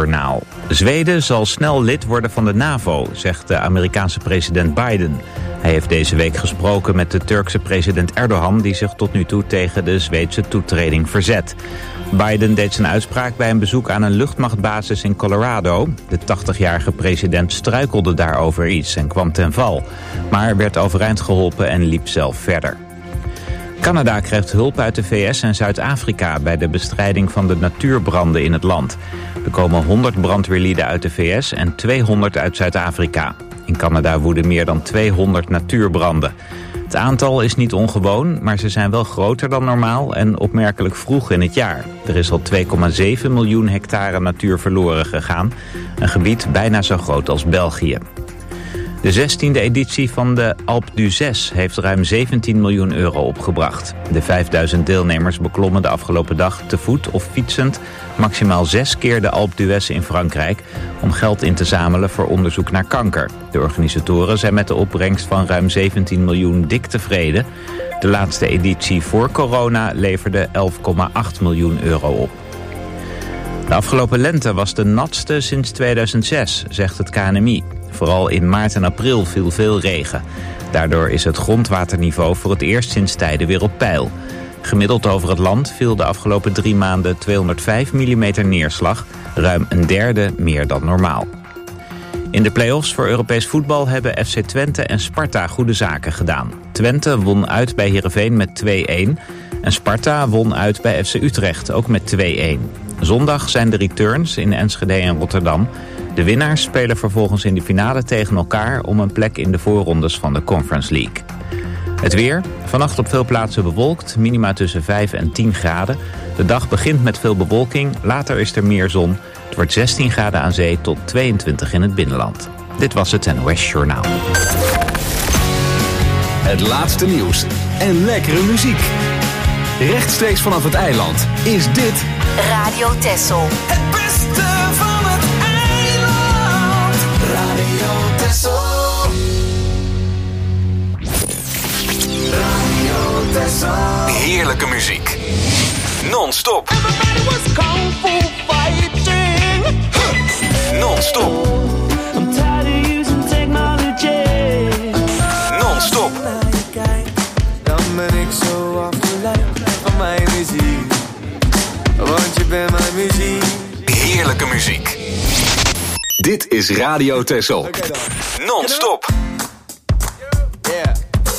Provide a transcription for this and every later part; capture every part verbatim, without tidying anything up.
Journaal. Zweden zal snel lid worden van de NAVO, zegt de Amerikaanse president Biden. Hij heeft deze week gesproken met de Turkse president Erdogan, die zich tot nu toe tegen de Zweedse toetreding verzet. Biden deed zijn uitspraak bij een bezoek aan een luchtmachtbasis in Colorado. De tachtigjarige president struikelde daarover iets en kwam ten val, maar werd overeind geholpen en liep zelf verder. Canada krijgt hulp uit de V S en Zuid-Afrika bij de bestrijding van de natuurbranden in het land. Er komen honderd brandweerlieden uit de V S en tweehonderd uit Zuid-Afrika. In Canada woeden meer dan tweehonderd natuurbranden. Het aantal is niet ongewoon, maar ze zijn wel groter dan normaal en opmerkelijk vroeg in het jaar. Er is al twee komma zeven miljoen hectare natuur verloren gegaan, een gebied bijna zo groot als België. De zestiende editie van de Alpe d'Huez heeft ruim zeventien miljoen euro opgebracht. De vijfduizend deelnemers beklommen de afgelopen dag te voet of fietsend maximaal zes keer de Alpe d'Huez in Frankrijk om geld in te zamelen voor onderzoek naar kanker. De organisatoren zijn met de opbrengst van ruim zeventien miljoen dik tevreden. De laatste editie voor corona leverde elf komma acht miljoen euro op. De afgelopen lente was de natste sinds tweeduizend zes, zegt het K N M I. Vooral in maart en april viel veel regen. Daardoor is het grondwaterniveau voor het eerst sinds tijden weer op peil. Gemiddeld over het land viel de afgelopen drie maanden tweehonderdvijf millimeter neerslag, ruim een derde meer dan normaal. In de play-offs voor Europees voetbal hebben F C Twente en Sparta goede zaken gedaan. Twente won uit bij Heerenveen met twee-een en Sparta won uit bij F C Utrecht, ook met twee-een. Zondag zijn de returns in Enschede en Rotterdam. De winnaars spelen vervolgens in de finale tegen elkaar om een plek in de voorrondes van de Conference League. Het weer. Vannacht op veel plaatsen bewolkt, minima tussen vijf en tien graden. De dag begint met veel bewolking, later is er meer zon. Het wordt zestien graden aan zee tot tweeëntwintig in het binnenland. Dit was het N O S Journaal. Het laatste nieuws en lekkere muziek. Rechtstreeks vanaf het eiland is dit Radio Texel. Het beste van het eiland. Radio Texel. Radio Texel. heerlijke muziek. Non-stop. Everybody was kung fu fighting. Non-stop. I'm tired of using technology. Non-stop. Dan ben ik zo afgeleid van mijn muziek. Want je bent mijn muziek. Heerlijke muziek. Dit is Radio Texel. Okay, Non-stop. Yeah.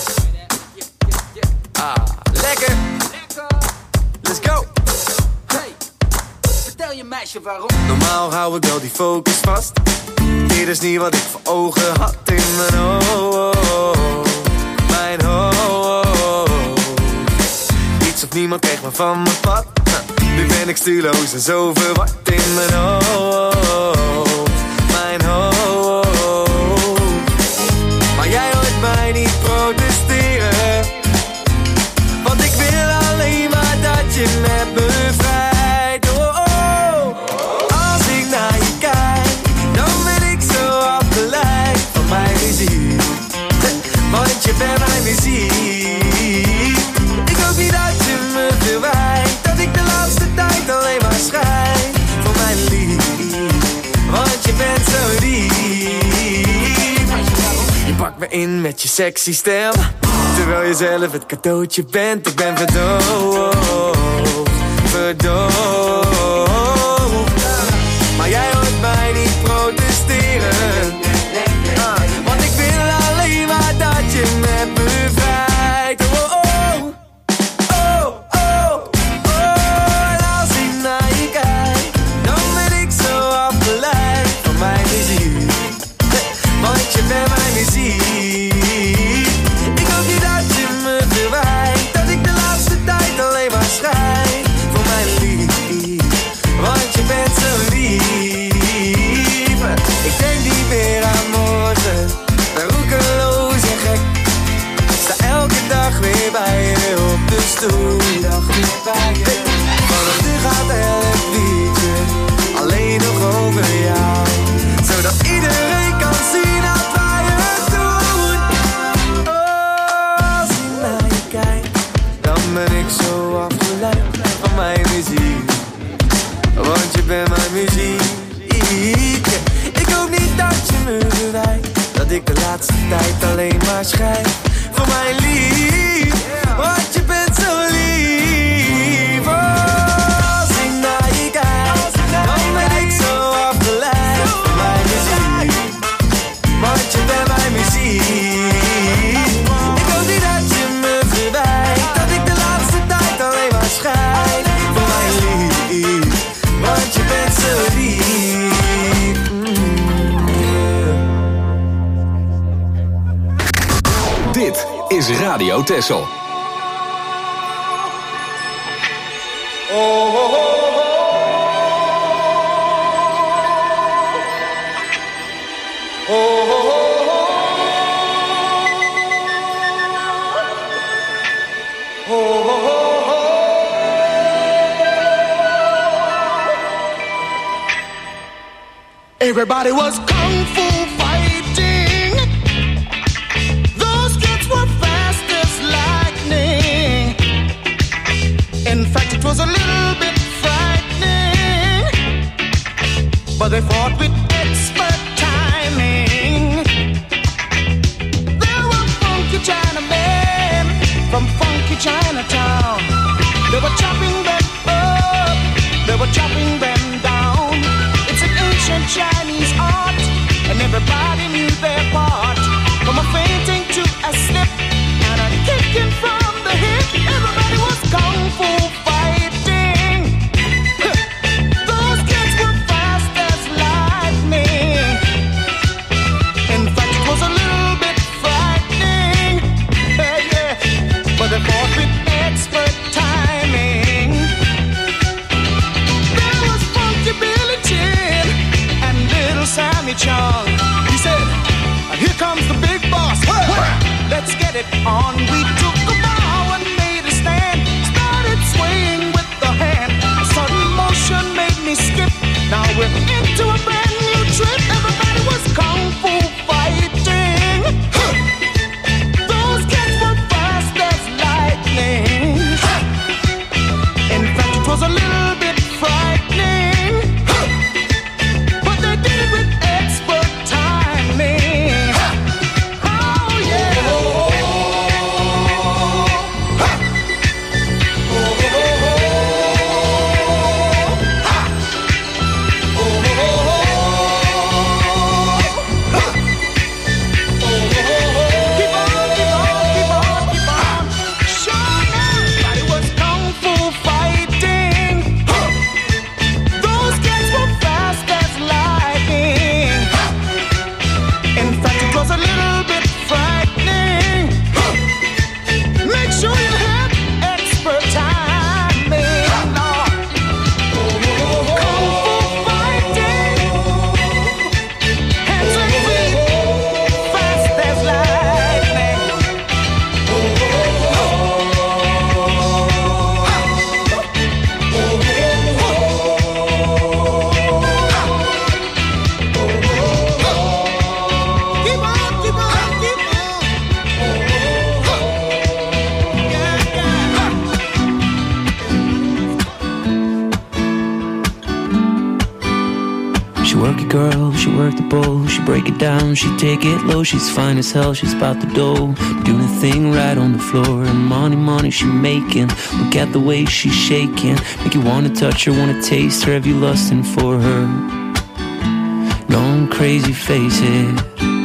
Ah, lekker. Let's go. Hey, vertel je meisje waarom. Normaal hou ik wel die focus vast. Dit is niet wat ik voor ogen had in mijn hoofd. Mijn hoofd. Niets of niemand kreeg me van mijn pad. Nu ben ik stuurloos en zo verward in mijn hoofd. Mijn hoofd. Maar jij hoort mij niet protesteren. Want ik wil alleen maar dat je met me vrijt. Oh, oh. Als ik naar je kijk, dan ben ik zo afgeleid van mijn muziek. Want je bent mijn muziek. Ik hoop niet dat je me verwijt, dat ik de laatste tijd alleen maar schrijf voor mijn lief. Want je bent zo lief. Je pakt me in met je sexy stem, terwijl je zelf het cadeautje bent. Ik ben verdoofd, verdoofd. Maar jij hoort mij niet protesteren. Ah, want ik wil alleen maar dat je met me vrijt. Oh, oh, oh, oh, oh. En als ik naar je kijk, dan ben ik zo afgeleid van mijn muziek. Want je bent mijn muziek. Ik hoop niet dat je me verwijt, dat ik de laatste tijd alleen maar schrijf voor mijn lief. alleen maar schijn. Voor mijn lief, want je bent zo lief. Oh, als ik naar je kijk, dan ben ik zo afgeleid. Mijn muziek, want je bent mijn muziek. Ik wil niet dat je me verwijt, dat ik de laatste tijd alleen maar schijn. Voor mijn lief, want je bent zo lief. Mm. Dit is Radio Texel. Oh, oh, oh. Everybody was kung fu fighting. Those kids were fast as lightning. In fact, it was a little bit frightening, but they fought with expert timing. There were funky Chinamen from funky Chinatown. They were chopping them up, they were chopping them down. It's an ancient Chinese art, and everybody knew their part. From a fainting to a slip, and a kicking from the hip. Everybody was kung fu fighting. Those kids were fast as lightning. In fact, it was a little bit frightening. Yeah, yeah. But they fought with expert timing. There was Funky Billy Chin and Little Sammy Chung. He said, here comes the big boss. Let's get it on. We took the bow and made a stand. Started swaying with the hand. A sudden motion made me skip. Now we're into a brand new trip. Everybody was kung fu fighting. Those kids were fast as lightning. In fact, it was a little bit frightening, but they did it with expert timing. Oh yeah. Keep on, keep on, keep on, keep on. Sure, everybody was kung fu fighting. Those kids were fast as lightning. In fact, it was a little bit frightening. Make sure you have expert timing. Lord. Kung fu fighting. Hands and feet, fast as lightning. Keep on, keep on, keep on. Yeah, yeah. She work it, girl, she work the bowl. She break it down, she take it low. She's fine as hell, she's about the dough. Doing a thing right on the floor. And money, money she making. Look at the way she's shaking. Make you wanna touch her, wanna taste her. Have you lusting for her? Going crazy, face it.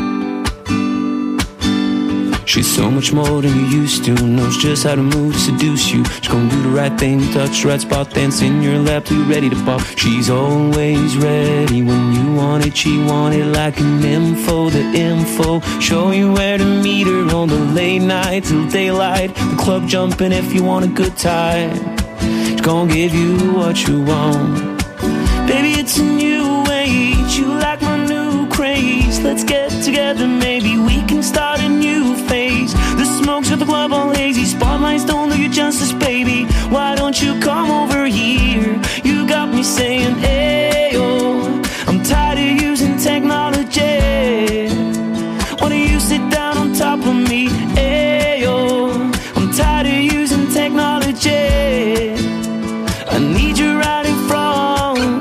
She's so much more than you used to. Knows just how to move to seduce you. She's gonna do the right thing, touch the right spot, dance in your lap till you're ready to pop. She's always ready when you want it. She want it like an info, the info. Show you where to meet her on the late night till daylight. The club jumping if you want a good time. She's gonna give you what you want. Baby, it's a new age. You like my new craze. Let's get together, maybe we can start a new phase. The smokes at the club all hazy. Spotlights don't do you justice, baby. Why don't you come over here? You got me saying, ayo. I'm tired of using technology. Why don't you sit down on top of me? Ayo. I'm tired of using technology. I need you right in front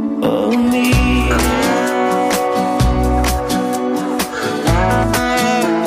of me.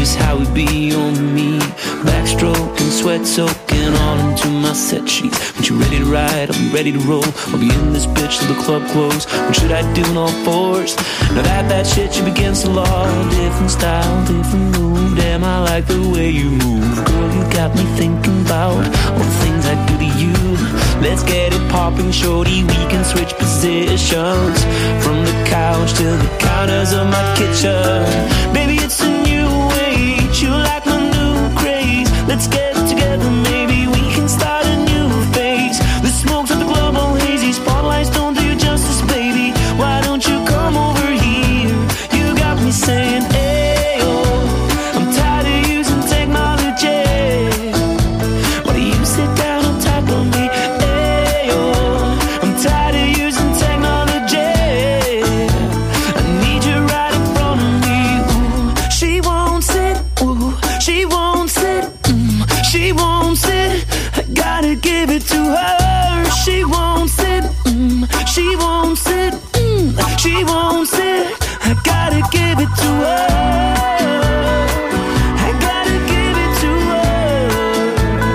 is how we be on me. Backstroking, sweat soaking all into my set sheets. When you ready to ride, I'll be ready to roll. I'll be in this bitch till the club close. What should I do in all fours? Now that that shit you against the law. Different style, different move. Damn, I like the way you move. Girl, you got me thinking about all the things I do to you. Let's get it popping, shorty. We can switch positions from the couch to the counters of my kitchen. Baby, it's a new age. You like my new craze. Let's get together, maybe we can start a new phase. The smoke's at the club all hazy. Spotlights don't do you justice, baby. Why don't you come over here? You got me saying, hey, oh, I'm tired of using technology. Why do you sit down on top of me? Hey, oh, I'm tired of using technology. I need you right in front of me. Ooh, she won't sit, ooh, she won't sit, mm, she won't sit. I gotta give it to her. She won't sit, mm, she won't sit, mm, she won't sit. I gotta give it to her. I gotta give it to her.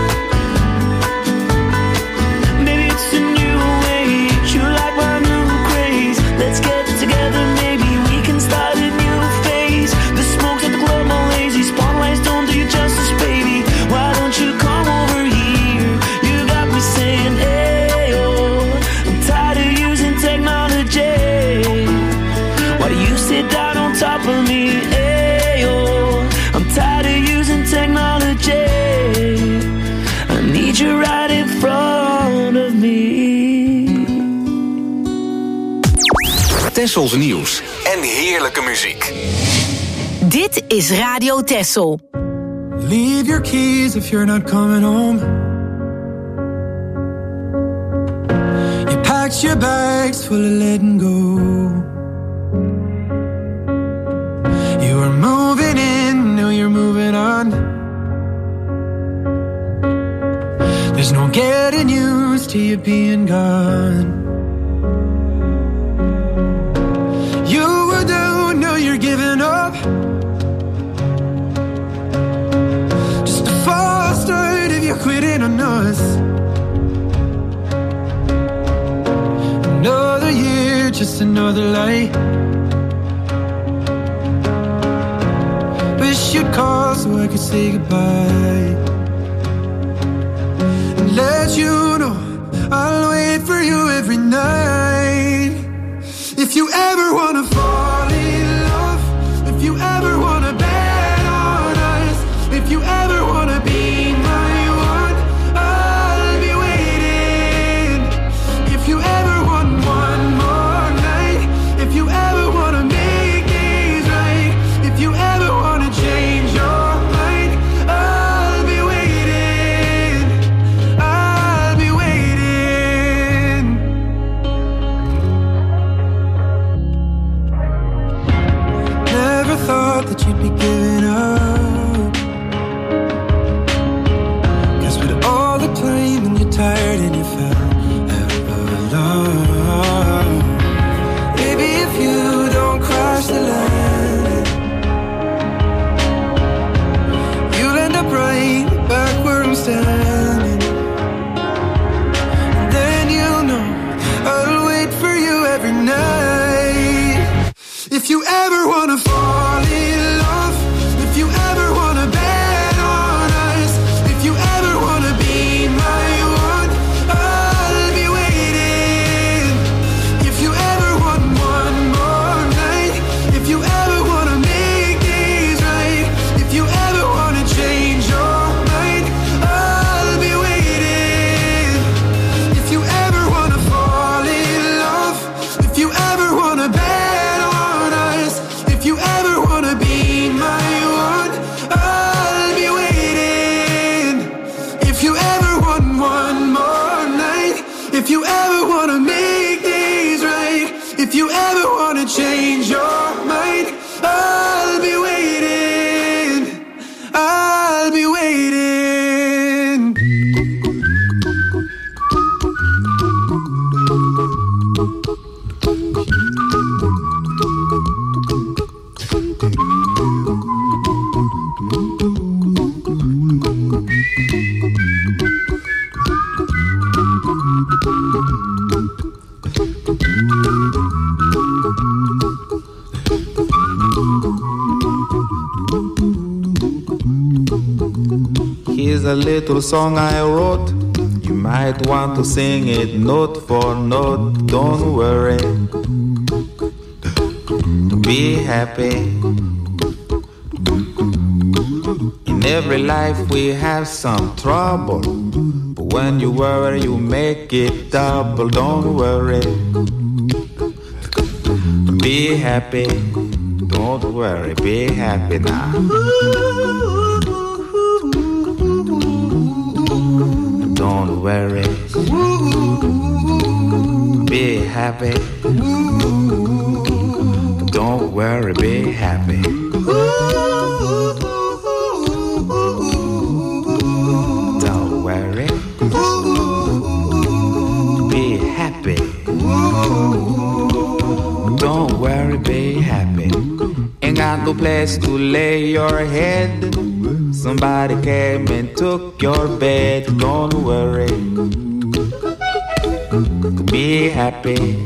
Maybe it's a new age. You like my new craze. Let's get together, maybe we can start a new phase. The smoke's at the club all lazy. Spotlights don't do you justice, baby. Why don't you come over here? You got me saying, hey, oh, I'm tired of using technology. Why do you sit down on top of me? Hey, oh, I'm tired of using technology. I need you right in front of me. Tessels nieuws en heerlijke muziek. Dit is Radio Tessel. Leave your keys if you're not coming home. You packed your bags full of letting go. You were moving in, now you're moving on. There's no getting used to you being gone. You were down, now you're giving up. Just a false start if you're quitting on us. Another year, just another lie. Wish you'd call so I could say goodbye and let you know I'll wait for you every night. If you ever wanna fall in love, if you ever wanna bet on us, if you ever wanna be my one, I'll be waiting. If you ever want one more night, if you ever wanna make things right, if you ever wanna change your mind, I'll be waiting. I'll be waiting. Never thought that you'd be giving up, 'cause with all the time and you're tired and you fell out of love. Baby, if you don't cross the line, you'll end up right back where I'm standing. And then you'll know I'll wait for you every night. If you ever wanna fall in love, if you ever wanna bet on us, if you ever wanna be my one, I'll be waiting. If you ever want one more night, if you ever wanna make things right, if you ever wanna change your mind, I'll be waiting. If you ever wanna fall in love, if you ever wanna bet on us, if you ever wanna be my one, I'll be waiting. If you ever want one more night, if you ever wanna make things right, if you ever wanna change your mind, I'll be waiting. I'll be waiting. a little song I wrote. You might want to sing it note for note. Don't worry, be happy. In every life we have some trouble, but when you worry you make it double. Don't worry, be happy. Don't worry, be happy now. Don't worry, be happy. Don't worry, be happy. Don't worry, be happy. Don't worry, be happy. Ain't got no place to lay your head. Somebody came and took your bed. Don't worry, be happy.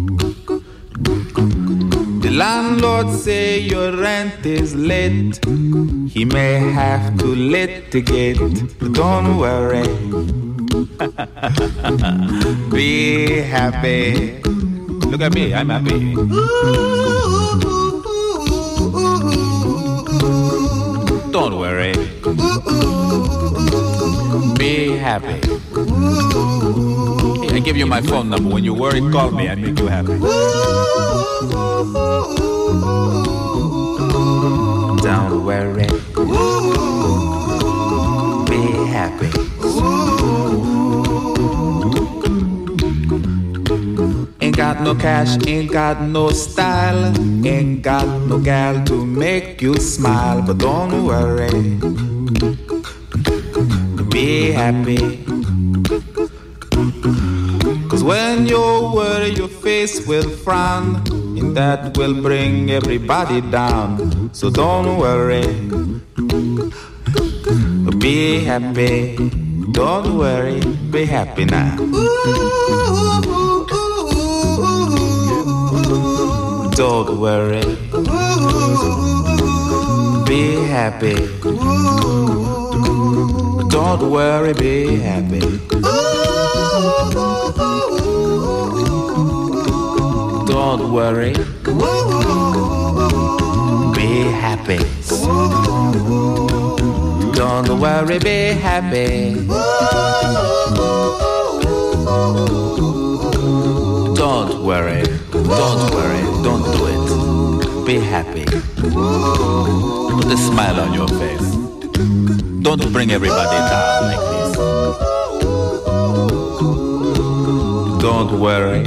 The landlord say your rent is late. He may have to litigate. Don't worry, be happy. Look at me, I'm happy. Don't worry, be happy. I give you my phone number. When you worry, call me. I make you happy. Don't worry, be happy. Ain't got no cash, ain't got no style, ain't got no gal to make you smile. But don't worry, be happy. Cause when you worry your face will frown, and that will bring everybody down. So don't worry, be happy. Don't worry, be happy now. Don't worry, be happy. Don't worry, be happy. Don't worry, be happy. Don't worry, be happy. Don't worry, don't worry, don't do it. Be happy. Put a smile on your face. Don't bring everybody down like this. Don't worry,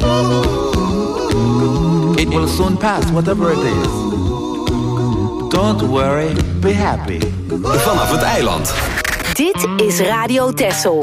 it will soon pass, whatever it is. Don't worry, be happy. Vanaf het eiland. Dit is Radio Texel.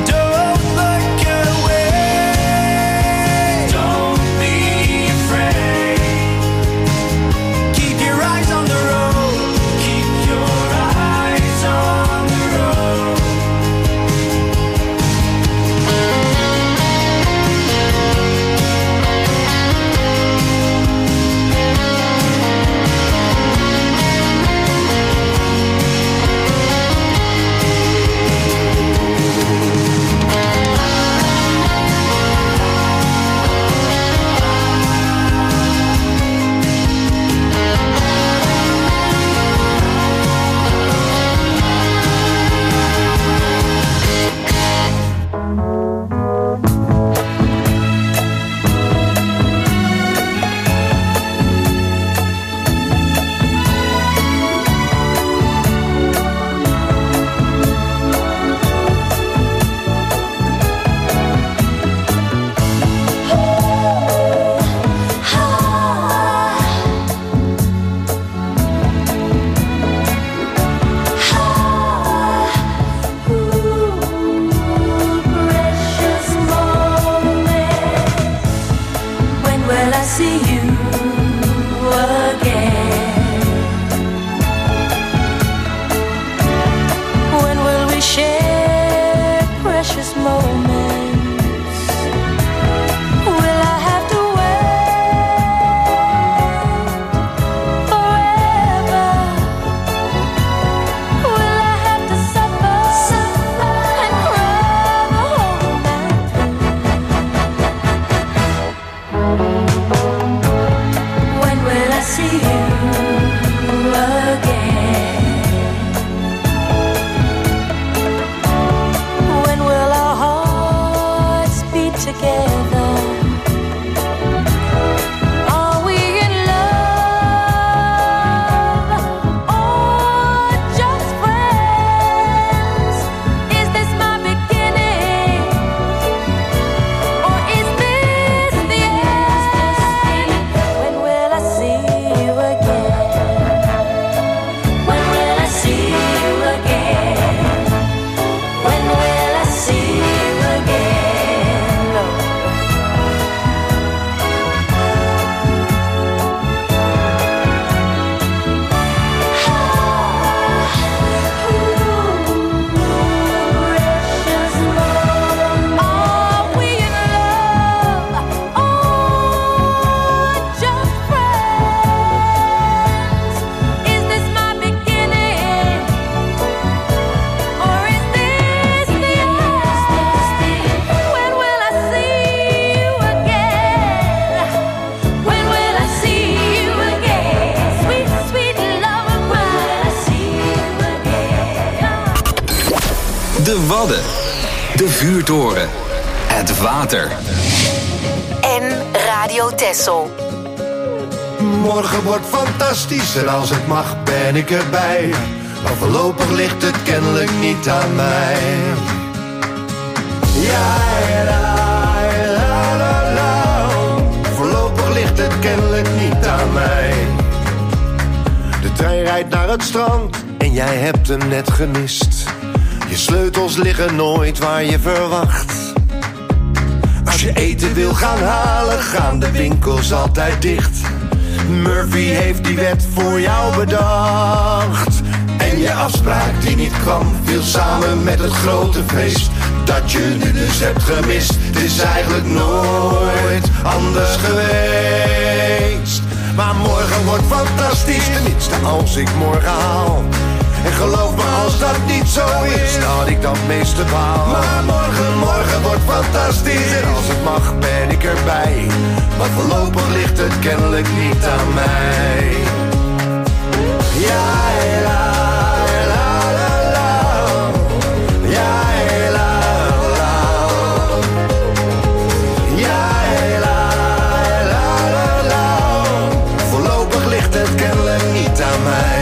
see you again? When will our hearts beat together? Are we in love or just friends? Is this my beginning or is this the end? When will I see you again? When will I see you again? When will I see you again, Lord? Precious Lord, are we in love or just friends? Is this my beginning or is this the end? When will I see you again? When will I see you again? Sweet, sweet love of mine. I see you again. De Wadden. De vuurtoren. Het water. En Radio Texel. Morgen wordt fantastisch en als het mag ben ik erbij. Maar voorlopig ligt het kennelijk niet aan mij. Ja, la, la, la, la. Voorlopig ligt het kennelijk niet aan mij. De trein rijdt naar het strand en jij hebt hem net gemist. Je sleutels liggen nooit waar je verwacht. Als je eten wil gaan halen, gaan de winkels altijd dicht. Murphy heeft die wet voor jou bedacht. En je afspraak die niet kwam, viel samen met het grote feest dat je nu dus hebt gemist. Het is eigenlijk nooit anders geweest. Maar morgen wordt fantastisch, tenminste als ik morgen haal. En geloof me als dat niet zo is, dat ik dat meeste baal. Maar morgen, morgen wordt fantastisch en als het mag ben ik erbij. Maar voorlopig ligt het kennelijk niet aan mij. Ja, la, la, la, la. Ja, la, la. Ja, la, la, la, la. Voorlopig ligt het kennelijk niet aan mij.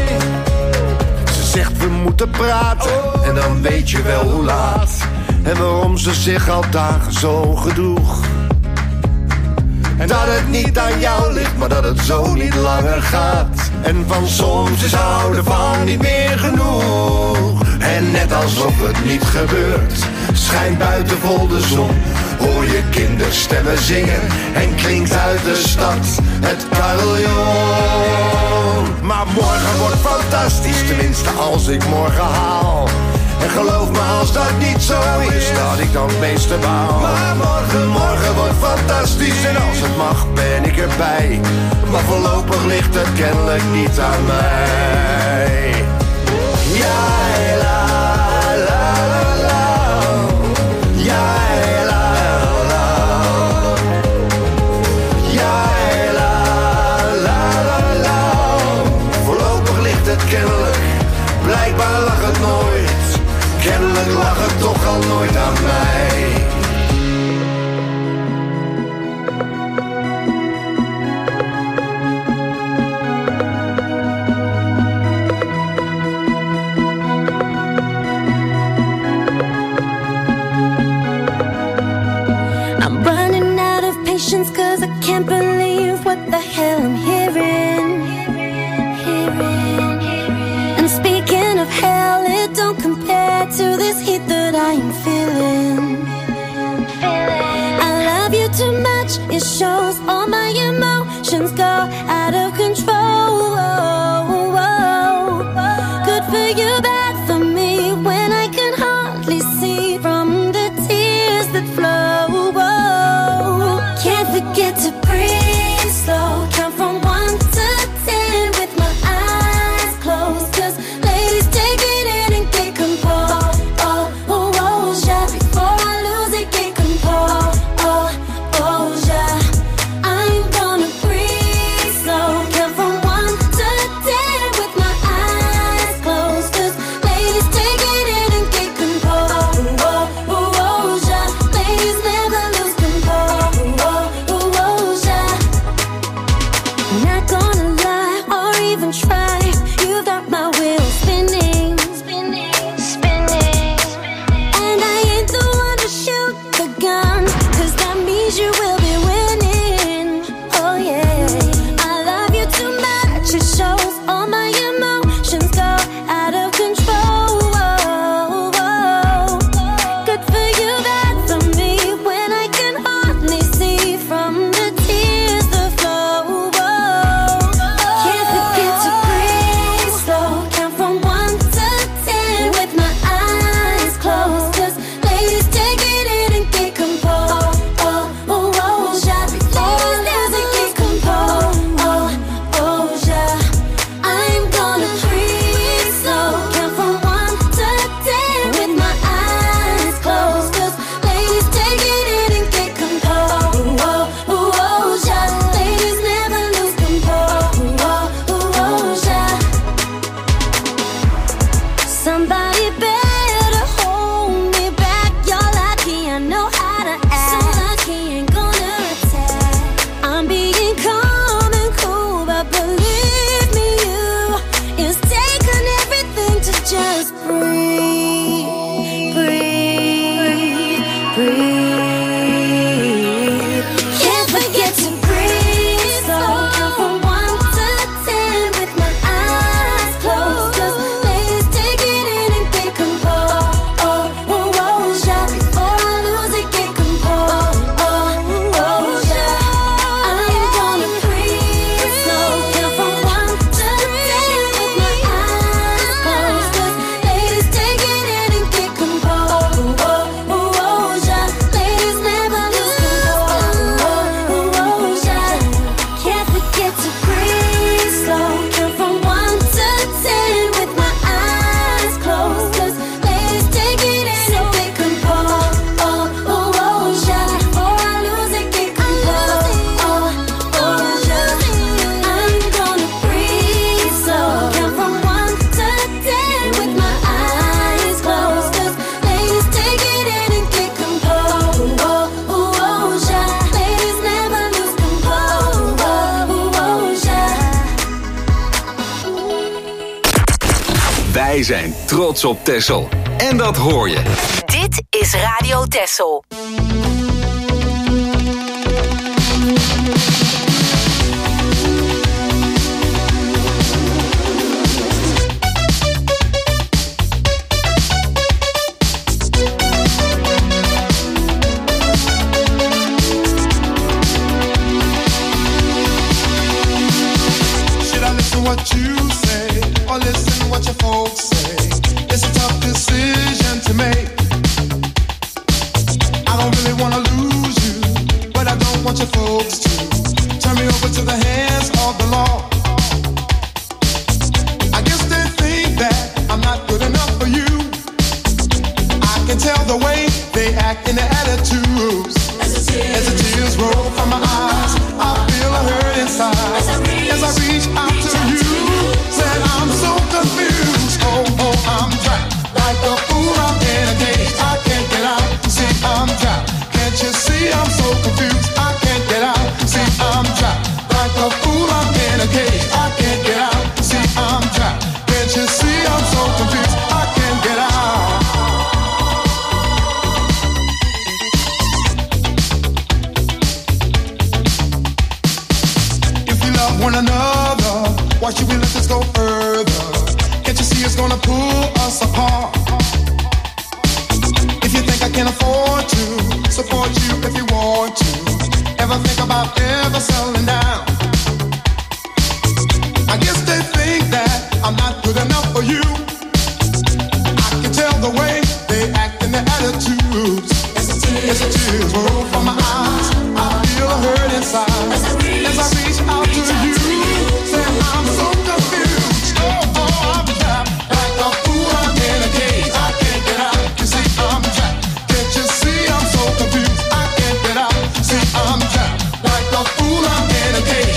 Zegt we moeten praten en dan weet je wel hoe laat. En waarom ze zich al dagen zo gedroeg. En dat het niet aan jou ligt, maar dat het zo niet langer gaat. En van soms is houden van niet meer genoeg. En net alsof het niet gebeurt, schijnt buiten vol de zon. Hoor je kinderstemmen zingen en klinkt uit de stad het carillon. Maar morgen wordt fantastisch, tenminste als ik morgen haal. En geloof me als dat niet zo is, dat ik dan het meeste baal. Maar morgen, morgen wordt fantastisch en als het mag ben ik erbij. Maar voorlopig ligt het kennelijk niet aan mij. Ja, la, la, la, la. Ja, la, la. Ja, la, la, la, la. Voorlopig ligt het kennelijk, blijkbaar lag het nooit. Kennelijk lag het toch al nooit aan mij. I'm running out of patience cause I can't believe what the hell I'm hearing. And speaking of hell, it don't compare to this heat that I am feeling. I love you too much, it shows all my emotions go out of control. Good for you, bad for me, when I can hardly see from the tears that flow. Can't forget to breathe slow, count from one to ten with my eyes closed. Cause ladies, take it in and get composed. Oh, oh, oh, yeah. Before I lose it, get composed. Oh, oh, yeah. I'm gonna breathe slow, count try. You got my wheels spinning, spinning, spinning. And I ain't the one to shoot the gun, 'cause that means you will be winning. Oh yeah, I love you too much. It shows all my emotions go out of control. Good for you, bad for me, when I can hardly see from the tears that flow. Can't forget to breathe slow, count from one to ten with my eyes closed. 'Cause ladies, take it in and get composed. Oh, oh, oh, yeah. Ladies, music, get composed. Oh, oh, yeah. I'm gonna breathe slow, count from one to ten with my eyes closed. 'Cause ladies, take it in and get composed. Oh, oh, oh, yeah. Ladies never lose composure. Oh, oh, oh, yeah. Somebody better hold me back. You're lucky I know how to act. So lucky ain't gonna attack. I'm being calm and cool, but believe me, you, it's taken everything to just breathe, breathe, breathe. Can't forget to breathe slow, count from one to ten with my eyes closed. 'Cause ladies, take it in and get composed. Oh, oh, oh, yeah. Before I lose it, get composed. Oh, oh, yeah. I'm gonna breathe slow, count from one to ten with my eyes closed. 'Cause ladies, take it in and get composed. Oh, oh, oh, yeah. Ladies never lose composure. Oh, oh, oh, yeah. Can't forget to breathe slow, count from one to ten with my eyes closed. 'Cause ladies, take it in and get composed. Oh, oh, oh, yeah. Before I lose it, get composed. Oh, oh, yeah. I'm gonna breathe slow, count from one to ten with my eyes closed. 'Cause ladies, take it in and get composed. Oh, oh, oh, yeah. Ladies never lose composure. Oh, oh, yeah. Wij zijn trots op Texel. En dat hoor je. Dit is Radio Texel. Should I listen what you say or listen what your folks say? It's a tough decision to make. I don't really wanna lose you, but I don't want your folks to turn me over to the hands of the law. I guess they think that I'm not good enough for you. I can tell the way they act in their attitudes. As the tears roll from my eyes, I feel a hurt inside. As I reach out to you, said I'm so confused. Oh, oh, I'm trapped like a fool. I'm in a cage. I can't get out. See, I'm trapped. Can't you see I'm so confused? I can't get out. See, I'm trapped like a fool. I'm in a cage. I can't get out. See, I'm trapped. Can't you see I'm so confused? I can't get out. If we love one another, why should we let this go further? Can't you see it's gonna pull us apart? If you think I can afford to support you if you want to, ever think about ever settling down? I guess they think that I'm not good enough for you. I can tell the way they act in their attitudes. As the tears roll from my eyes, I feel a hurt inside. As I reach out to you, say I'm so confused. Oh, oh, I'm trapped like a fool. I'm in a cage. I can't get out. You see, I'm trapped. Can't you see I'm so confused? I can't get out. See, I'm trapped like a fool. I'm in a cage.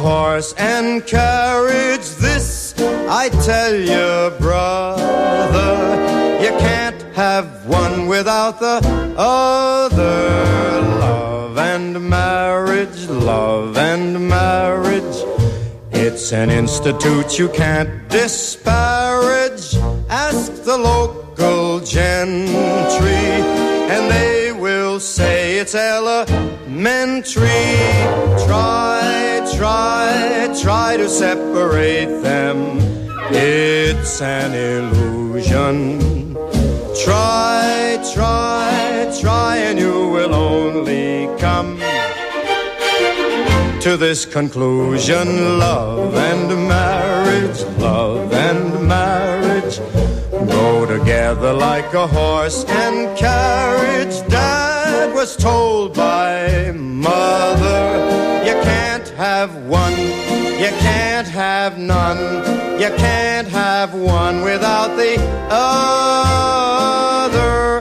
horse and carriage. This I tell you, brother, you can't have one without the other. Love and marriage, love and marriage, it's an institute you can't disparage. Ask the local gentry, and they will say it's elementary. Try, try, try to separate them, it's an illusion. Try, try, try, and you will only come to this conclusion. Love and marriage, love and marriage go together like a horse and carriage. Dad was told by mother, you can't have one, you can't have none, you can't have one without the other.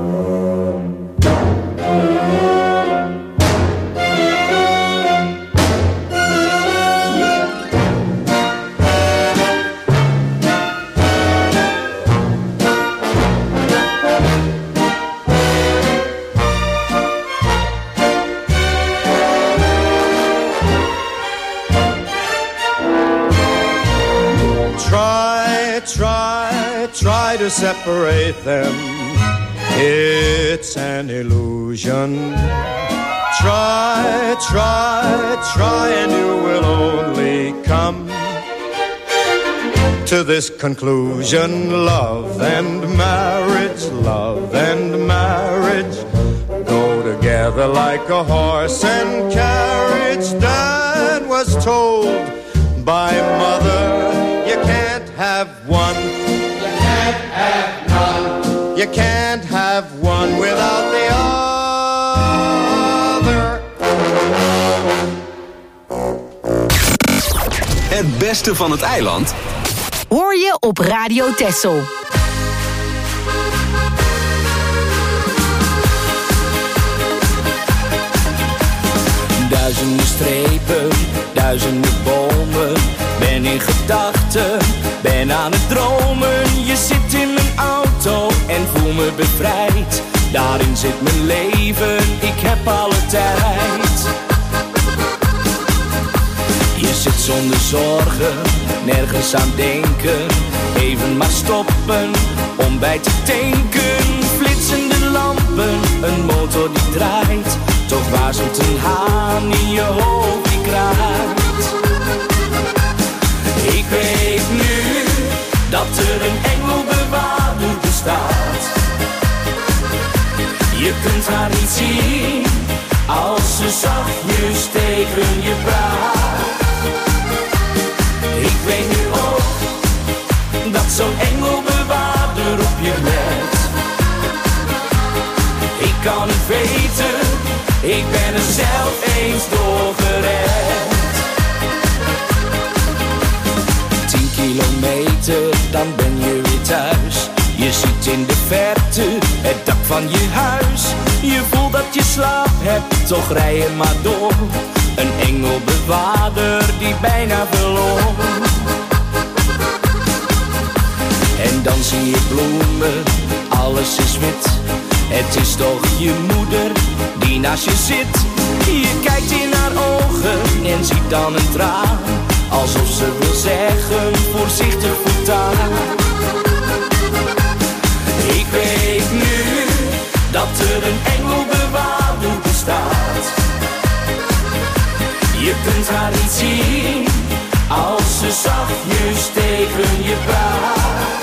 Try to separate them, it's an illusion. Try, try, try, and you will only come to this conclusion. Love and marriage, love and marriage go together like a horse and carriage. Dad was told by mother, you can't have one, have none. You can't have one without the other. Het beste van het eiland hoor je op Radio Texel. Duizenden strepen, duizenden bomen. Ben in gedachten, ben aan het dromen. Je zit in mijn auto en voel me bevrijd. Daarin zit mijn leven, ik heb alle tijd. Je zit zonder zorgen, nergens aan denken. Even maar stoppen, om bij te tanken. Flitsende lampen, een motor die draait. Toch waarzelt een haan in je hoofd die kraait. Ik weet nu dat er een engelbewaarder bestaat. Je kunt haar niet zien als ze zachtjes tegen je praat. Ik weet nu ook dat zo'n engelbewaarder op je let. Ik kan het weten, ik ben er zelf eens door gered. Tien kilometer, dan ben je weer thuis. Je ziet in de verte het dak van je huis. Je voelt dat je slaap hebt, toch rij je maar door. Een engelbewaarder die bijna verloor. En dan zie je bloemen, alles is wit. Het is toch je moeder die naast je zit. Je kijkt in haar ogen en ziet dan een traan. Alsof ze wil zeggen, voorzichtig voortaan. Ik weet nu dat er een engelbewaarder bestaat. Je kunt haar niet zien als ze zachtjes tegen je praat.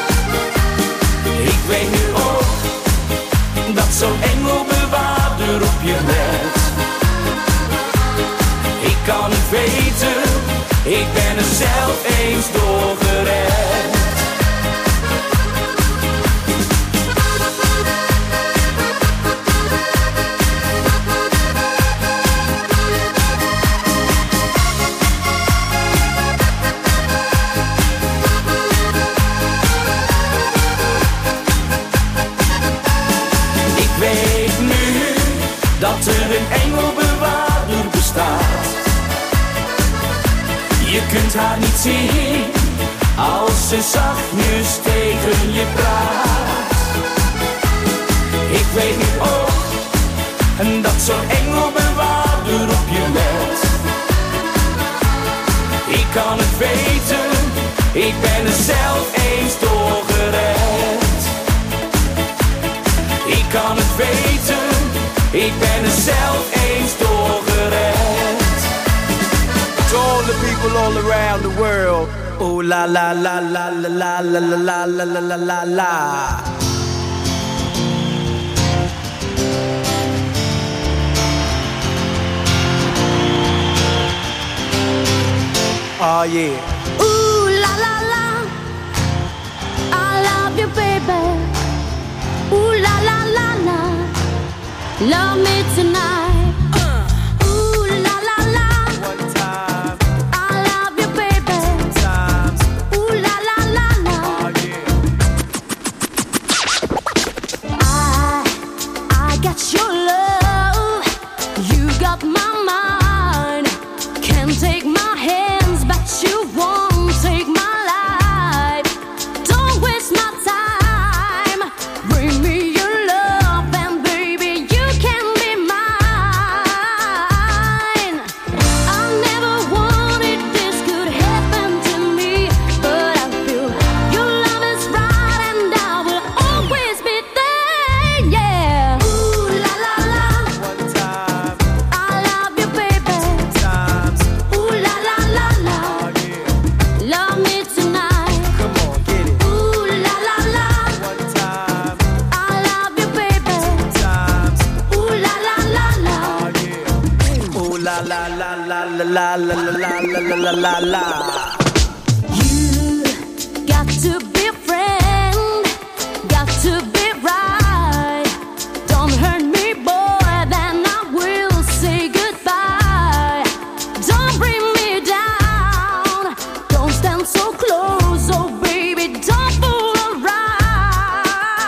Ik weet nu ook dat zo'n engelbewaarder op je let. Ik kan het weten, ik ben er zelf eens door gered. Dat er een engelbewaarder bestaat. Je kunt haar niet zien als ze zachtjes tegen je praat. Ik weet nu ook en dat zo'n engelbewaarder op je let. Ik kan het weten, ik ben er zelf eens door gered. Ik kan het weten, ik ben er zelf eens door gered. To all the people all around the world. Oh la la la la la la la la la la la la la. Oh yeah. Ooh la la la, I love you baby. Ooh la la la la, love me tonight. Uh. Ooh la la la, one time, I love you baby. two times, ooh la la la la. oh yeah. I, I got your love, you got my mind. Can't take my hands, but you won't take my life. Don't waste my time. Bring me your love, and baby, you can be mine. I never wanted this could happen to me, but I feel your love is right, and I will always be there. Yeah. Ooh la la la, One time, I love you, baby. two times, Ooh la la la la, oh yeah. love me tonight. Come on, get it. Ooh la la la, One time, I love you, baby. two times, Ooh la la la la. oh yeah. Oh la la la la la la la la la la la la. You got to be a friend, got to be right. Don't hurt me, boy, then I will say goodbye. Don't bring me down, don't stand so close, oh baby, don't fool around.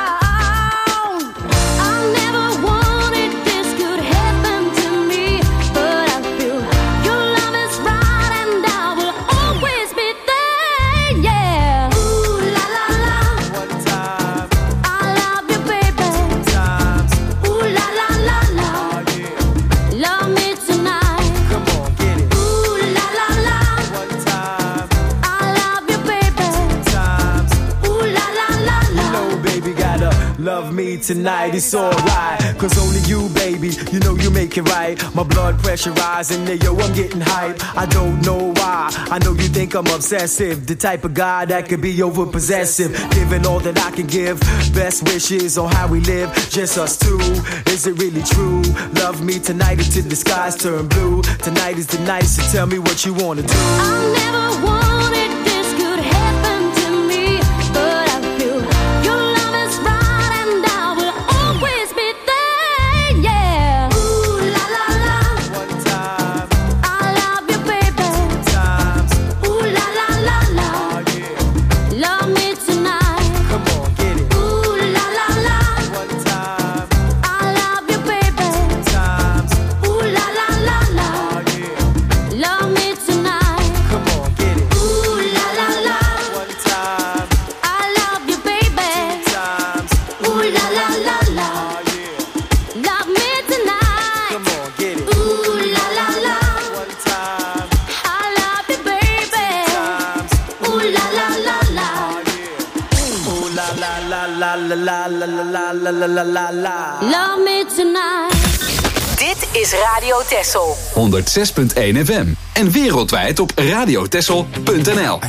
I never wanted this could happen to me, but I feel your love is right, and I will always be there. Yeah. Ooh la la la, One time, I love you, baby. two times, Ooh la la la la, oh yeah. love me tonight. Come on, get it. Ooh la la la, One time, I love you, baby. two times. Ooh la la la la. No, baby, gotta love me tonight, it's alright. Cause only you, baby, you know you make it right. My blood pressure rising, yeah, yo, I'm getting hype. I don't know why, I know you think I'm obsessive. The type of guy that could be over possessive. Giving all that I can give, best wishes on how we live, just us two. Is it really true? Love me tonight until the skies turn blue. Tonight is the night, so tell me what you wanna do. I never wanted this could happen to me, but I feel your love is right, and I will always be there. Yeah. Ooh la la la, One time, I love you, baby. two times, Ooh la la la la, oh yeah. love me tonight. Come on, get it. Ooh la la la, One time, I love you, baby. two times, Ooh la la la la, oh yeah. love me tonight. Come on, get it. Ooh la la la, One time, I love you, baby. times, Ooh la la la la, oh yeah. love me tonight. Come on, get it. Ooh la la la, One time, I love you, baby. times, Ooh la la la la. oh yeah. Ooh la la la la la la la la la la la la la. Love me tonight. Dit is Radio Tessel. honderd zes punt één F M. En wereldwijd op radiotessel punt n l.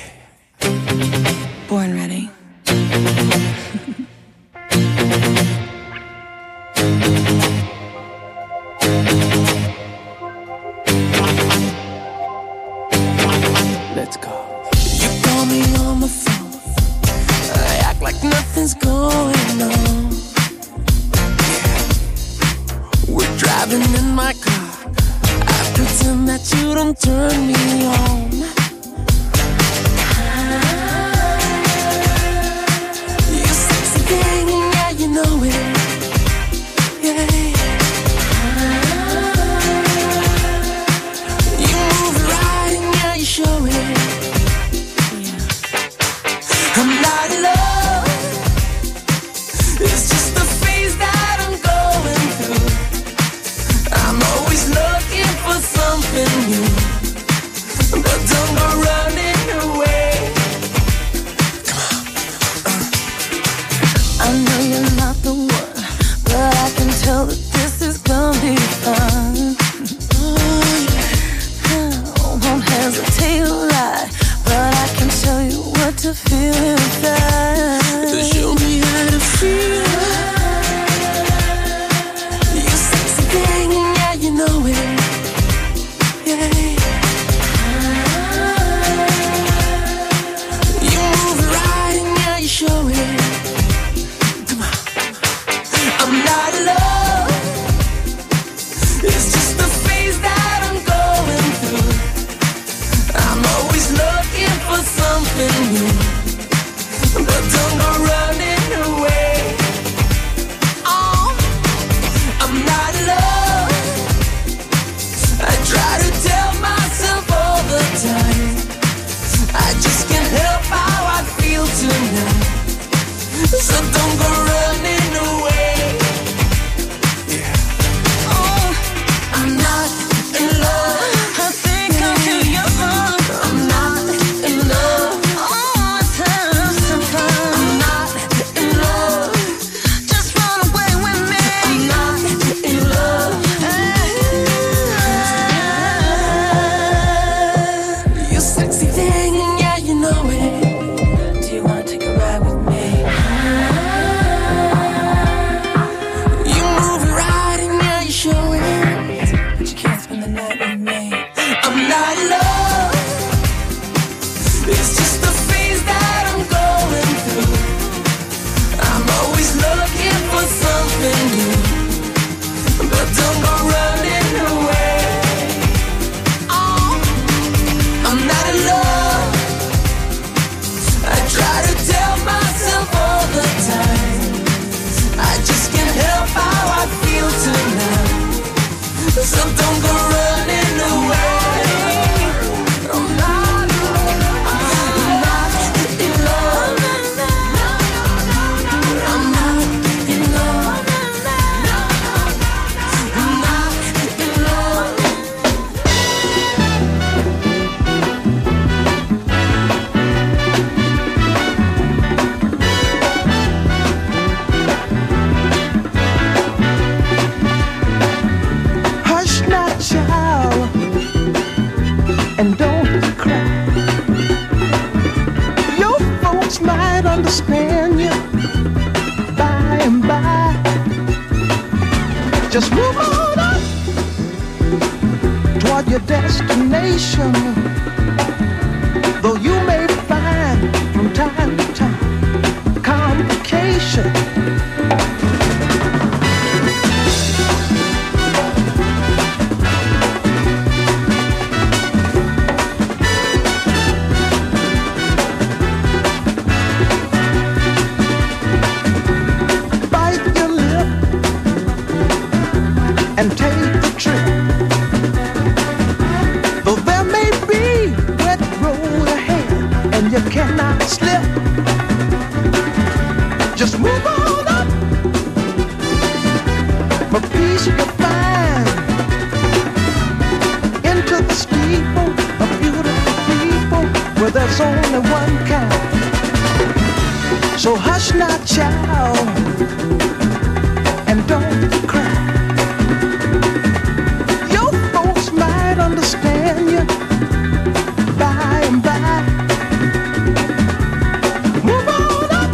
Born ready. Let's go. You call me on my phone. I act like nothing's going on. Yeah. We're driving in my car. I pretend that you don't turn me on. You sexy thing, yeah, you know it. Yeah. You move right, yeah, you show does a tail lie, but I can tell you what to feel inside. Show me how to feel. You sexy thing, and yeah, you know it. Yeah. You move it right, and yeah, you show it. Come on. I'm not in love. It's just the phase that I'm going through. I'm always looking for something new, but don't go running away. Oh, I'm not in love. I try to tell myself all the time. I just can't help how I feel tonight. So don't go running away. Yeah. Oh, I'm not in love. I think I'm too young. I'm not in love. Oh, it's have some fun. I'm not in love. Just run away with me. I'm not in love. You sexy thing, and yeah, you know it. Do you wanna take a ride with me? You move it right, and yeah, you show it. But you can't spend the night with me. I'm not in love. It's just the phase that I'm going through. I'm always looking for something new, but don't go running away. Oh, I'm not in love. I try to tell myself all the time. I just can't help how I feel tonight. So don't go running away. I'm not in love. I'm not in love. I'm not in love. I'm not in love. Hush now, child, and don't cry. Your folks might understand you by and by. Just move on up toward your destination. Though you may find from time to time complication. Bite your lip and take the trip. Though there may be wet road ahead and you cannot slip, just move on up. For peace you find into the steeple of beautiful people where there's only one kind. So hush now, child, and don't cry. Your folks might understand you by and by. Move on up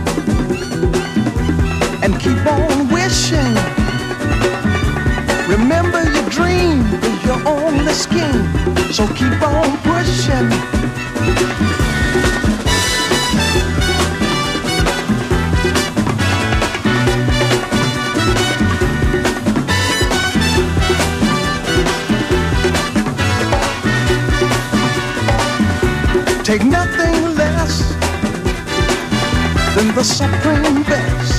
and keep on wishing. Remember your dream is your only scheme, so keep on pushing. Take nothing less than the supreme best.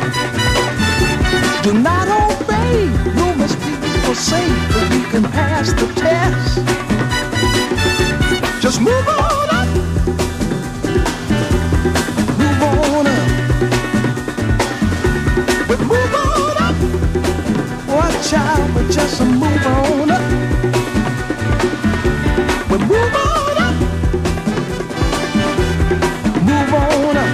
Do not obey, you must be safe, but you can pass the test. Just move on up, move on up, but move on up. Watch out, but just move on up, but move on up, move on up.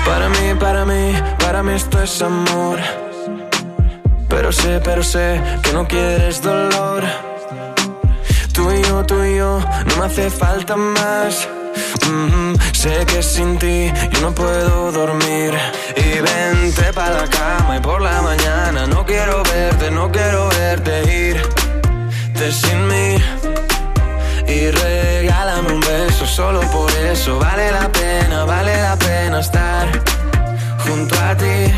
Para mí, para mí, para mí esto es amor. Pero sé, pero sé que no quieres dolor. Tú y yo, tú y yo, no me hace falta más. Mm-hmm. Sé que sin ti yo no puedo dormir. Y vente pa' la cama y por la mañana no quiero verte, no quiero verte irte sin mí. Y regálame un beso, solo por eso vale la pena, vale la pena estar junto a ti.